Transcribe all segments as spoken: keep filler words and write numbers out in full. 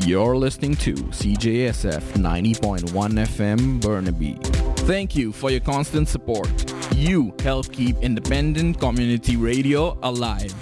You're listening to C J S F ninety point one F M Burnaby. Thank you for your constant support. You help keep independent community radio alive.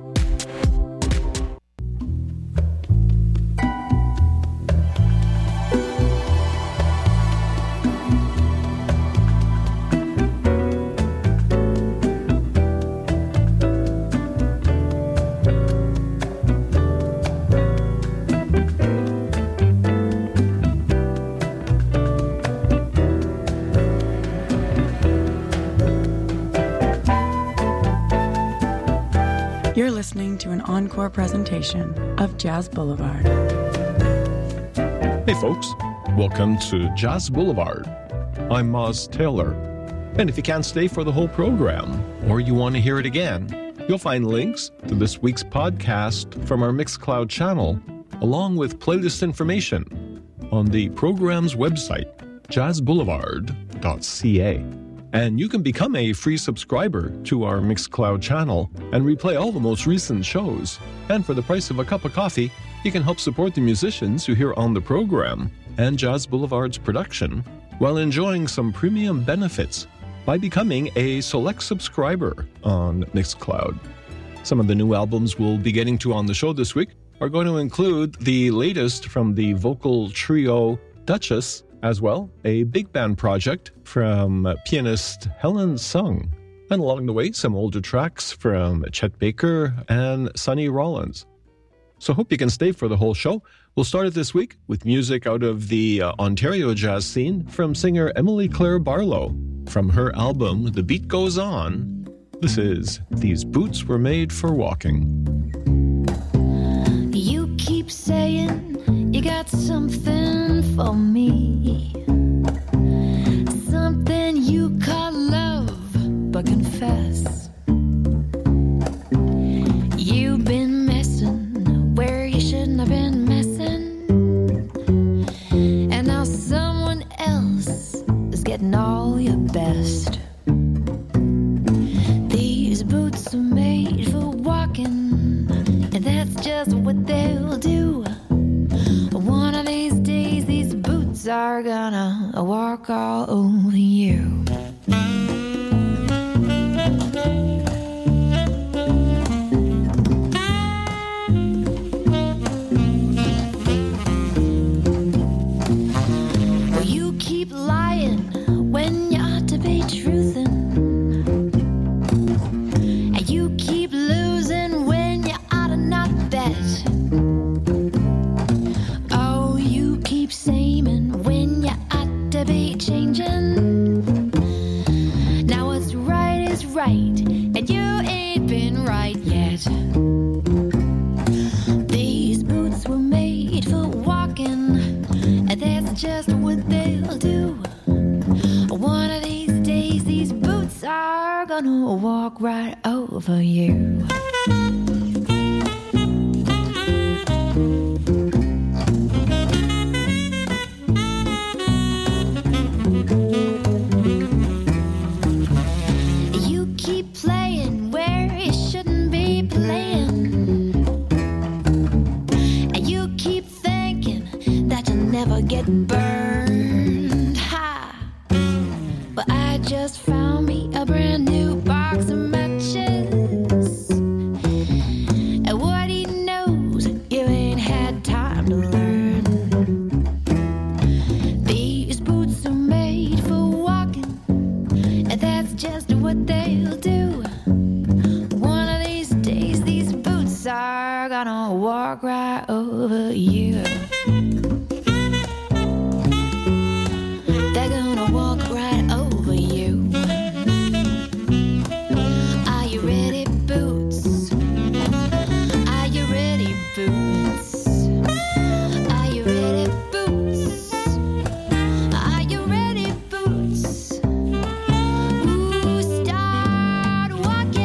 You're listening to an encore presentation of Jazz Boulevard. Hey folks, welcome to Jazz Boulevard. I'm Moz Taylor. And if you can't stay for the whole program, or you want to hear it again, you'll find links to this week's podcast from our Mixcloud channel, along with playlist information on the program's website, jazz boulevard dot c a. And you can become a free subscriber to our Mixcloud channel and replay all the most recent shows. And for the price of a cup of coffee, you can help support the musicians you hear on the program and Jazz Boulevard's production while enjoying some premium benefits by becoming a select subscriber on Mixcloud. Some of the new albums we'll be getting to on the show this week are going to include the latest from the vocal trio Duchess, as well a big band project from pianist Helen Sung, and along the way some older tracks from Chet Baker and Sonny Rollins. So hope you can stay for the whole show. We'll start it this week with music out of the uh, Ontario jazz scene from singer Emily Claire Barlow. From her album The Beat Goes On, this is These Boots Were Made for Walking. You keep saying you got something for me, something you call love, but confess you've been messing where you shouldn't have been messing, and now someone else is getting all your best. These boots are made for walking, and that's just what they'll do. One of these days, these boots are gonna walk all over you. Well, you keep lying when you ought to be truthing, and you keep losing when you ought to not bet. Keep saying when you ought to be changing. Now what's right is right, and you ain't been right yet. These boots were made for walking, and that's just what they'll do. One of these days, these boots are gonna walk right over you. Never get burned, ha! But I just found me a brand new box of matches, and what he knows, you ain't had time to learn. These boots are made for walking, and that's just what they'll do. One of these days, these boots are gonna walk right over you. They're gonna walk right over you. Are you ready, boots? Are you ready, boots? Are you ready, boots? Are you ready, boots? Ooh, start walking.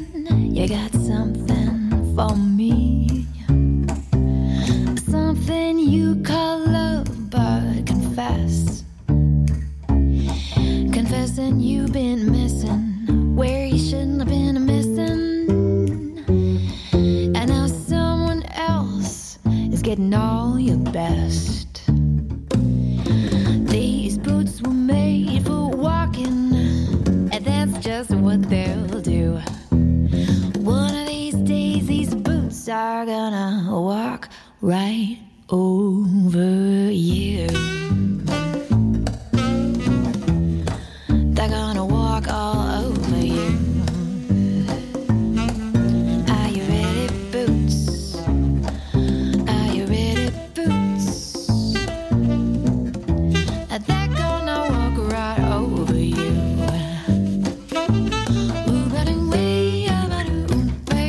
you got something for me. Something you call love, but confess. Confessing you've been missing where you shouldn't have been missing. And now someone else is getting all your best. These boots were made for walking, and that's just what they'll do. One of these days, these boots are gonna walk right over you. They're gonna walk all over you. Are you ready, boots? Are you ready, boots? They're gonna walk right over you. Ooh, but way, but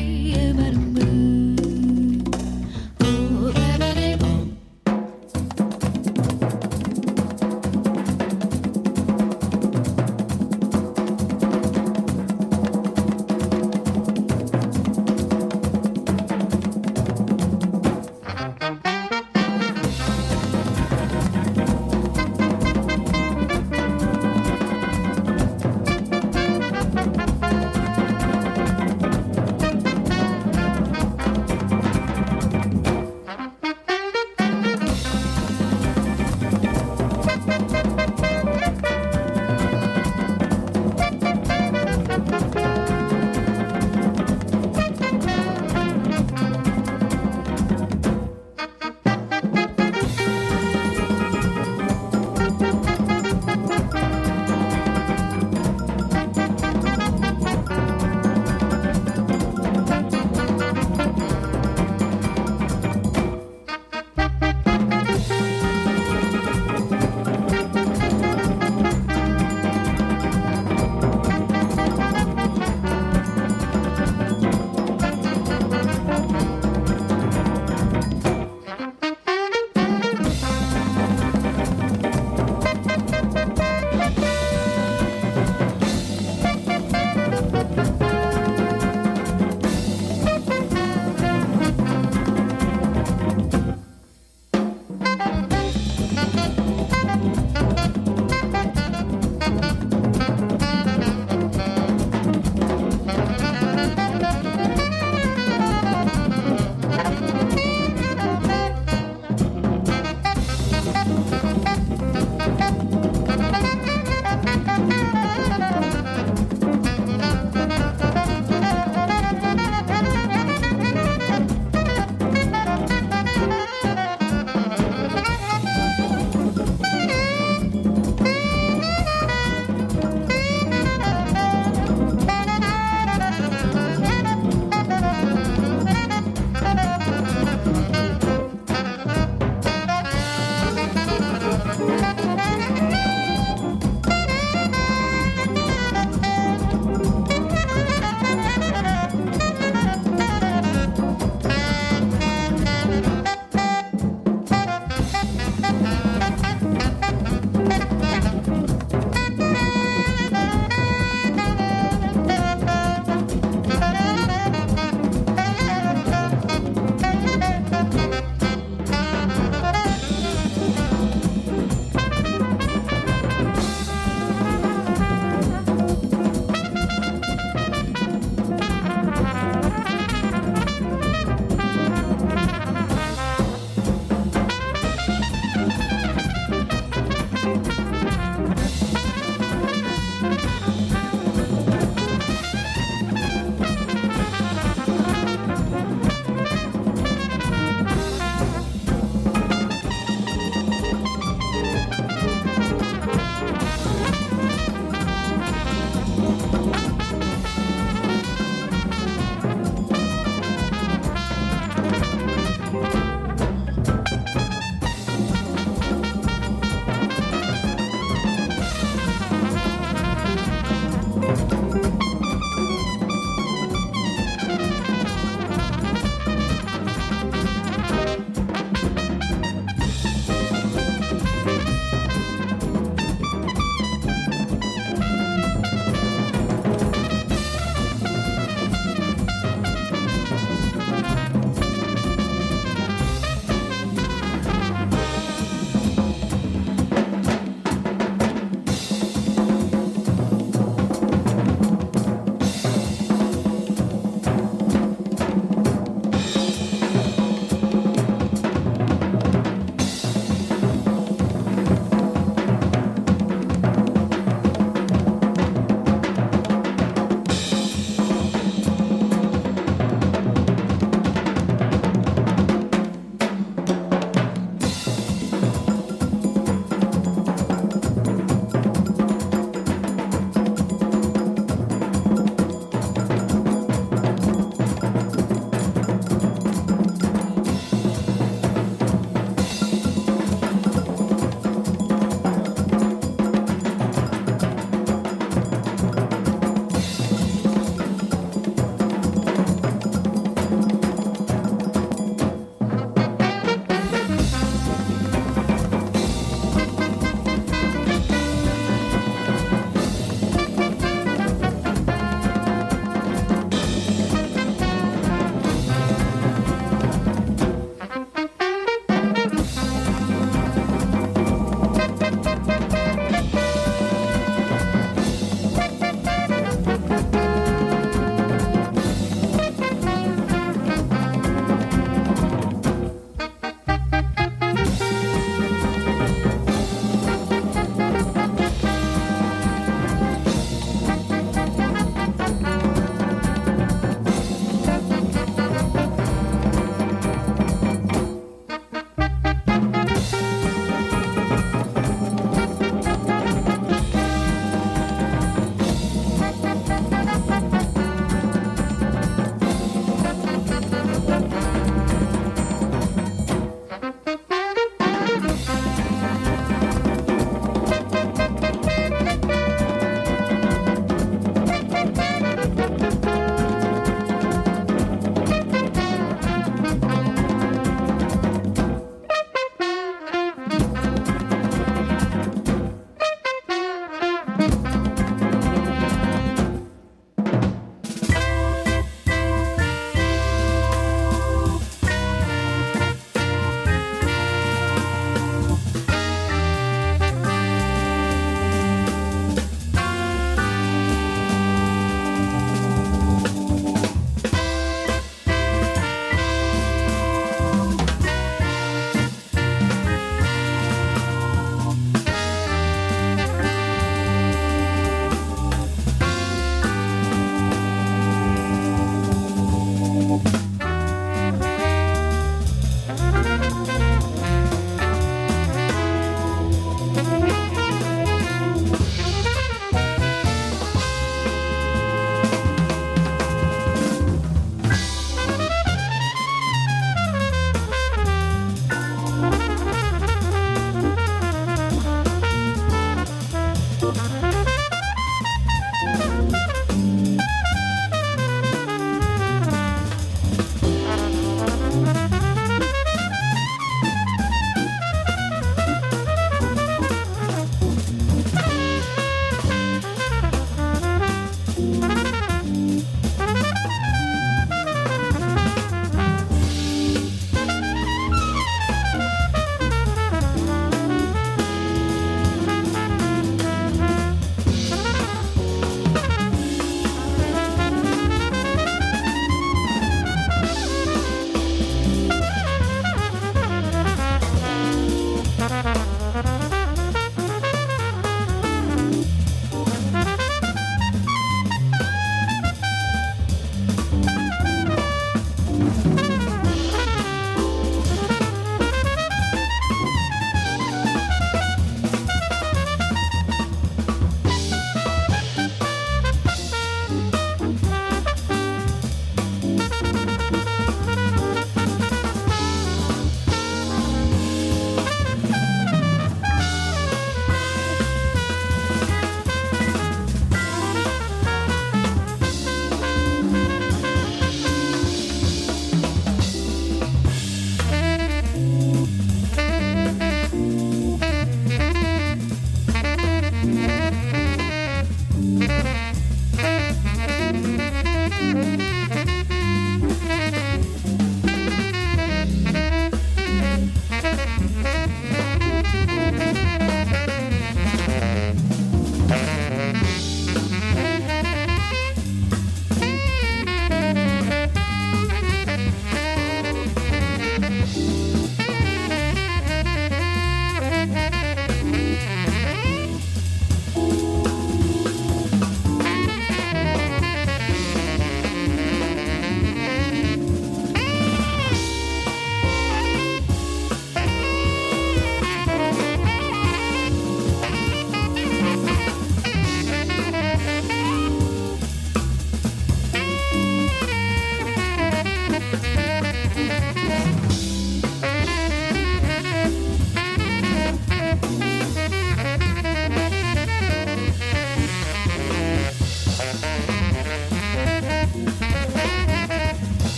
way, but ooh, baby,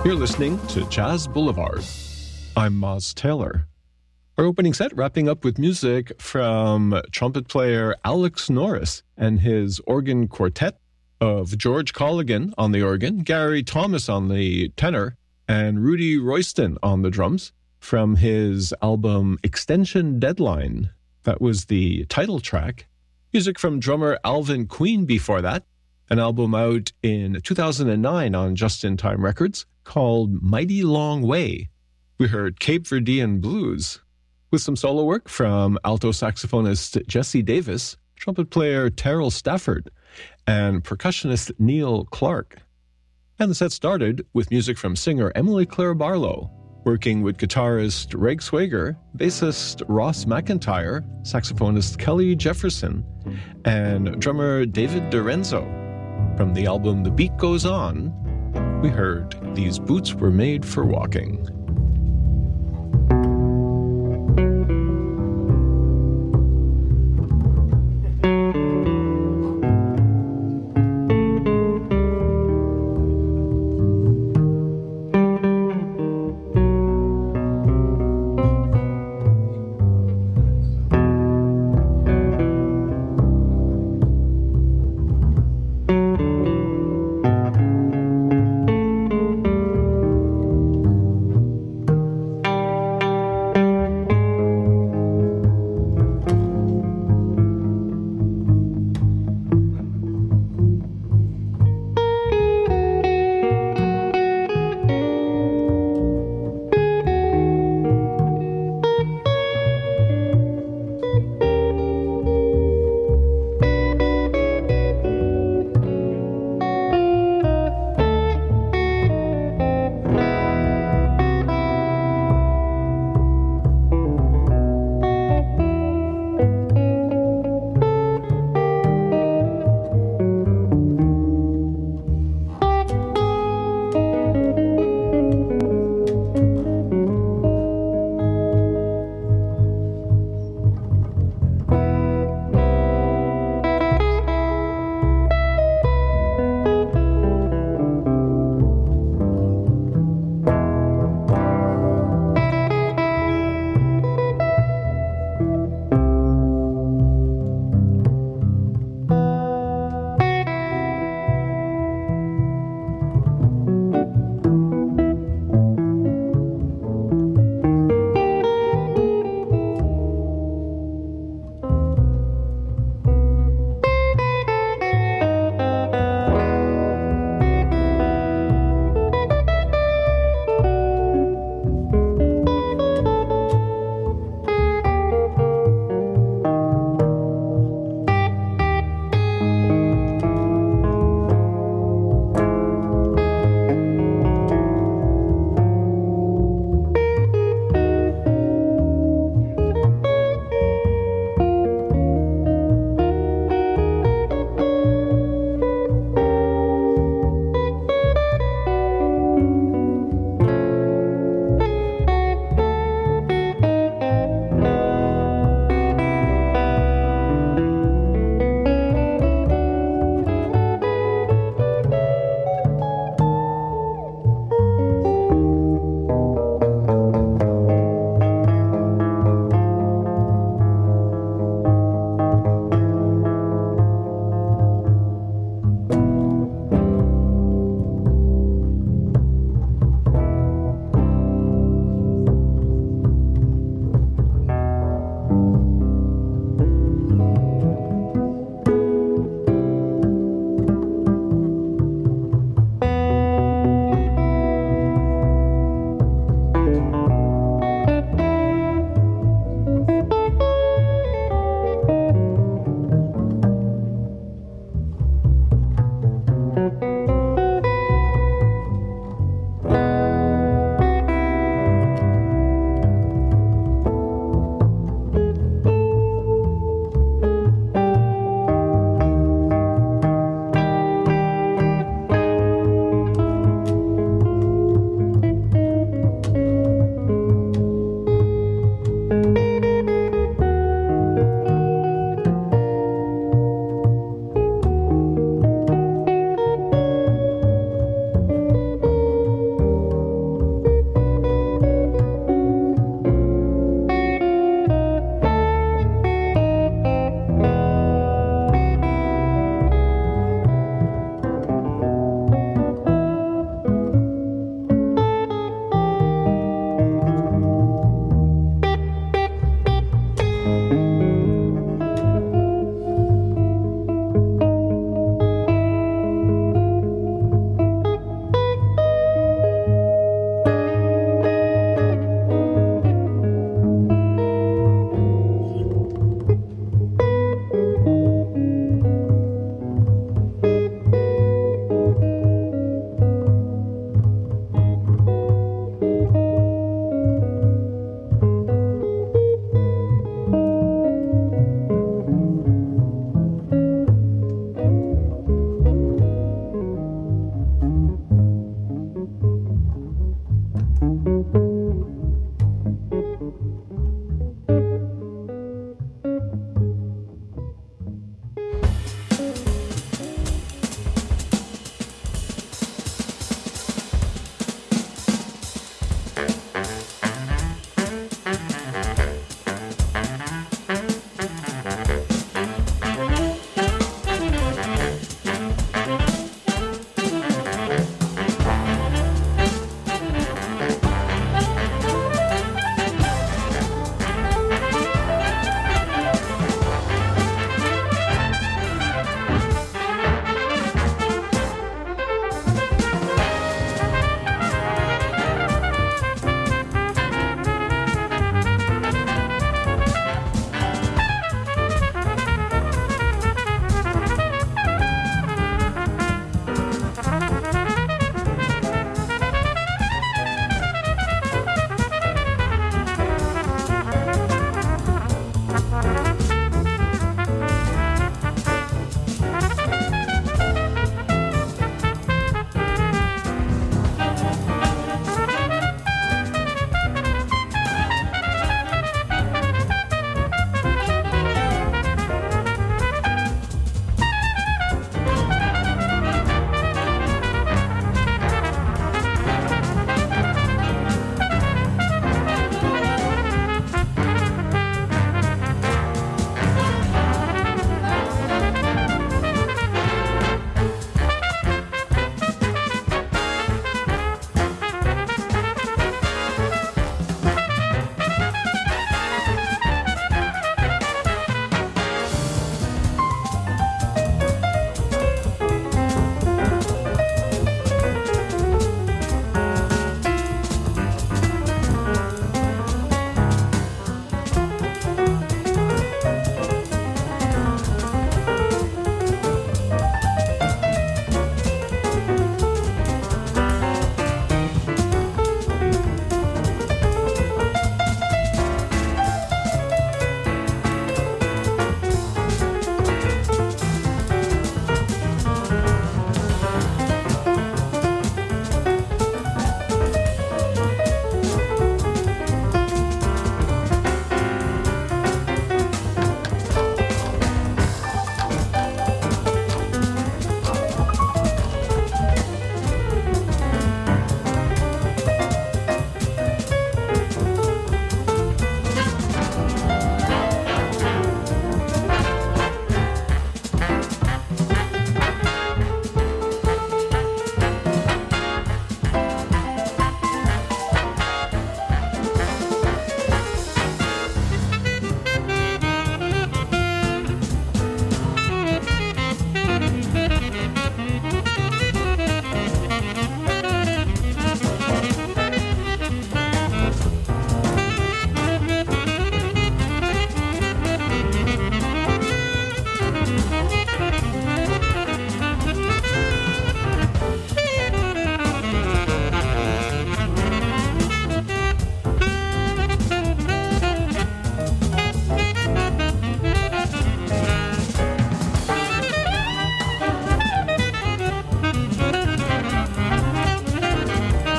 You're listening to Jazz Boulevard. I'm Moz Taylor. Our opening set wrapping up with music from trumpet player Alex Norris and his organ quartet of George Colligan on the organ, Gary Thomas on the tenor, and Rudy Royston on the drums from his album Extension Deadline. That was the title track. Music from drummer Alvin Queen before that, an album out in two thousand nine on Just In Time Records called Mighty Long Way. We heard Cape Verdean Blues, with some solo work from alto saxophonist Jesse Davis, trumpet player Terrell Stafford, and percussionist Neil Clark. And the set started with music from singer Emily Claire Barlow, working with guitarist Reg Swager, bassist Ross McIntyre, saxophonist Kelly Jefferson, and drummer David DiRenzo. From the album The Beat Goes On, we heard These Boots Were Made for Walking.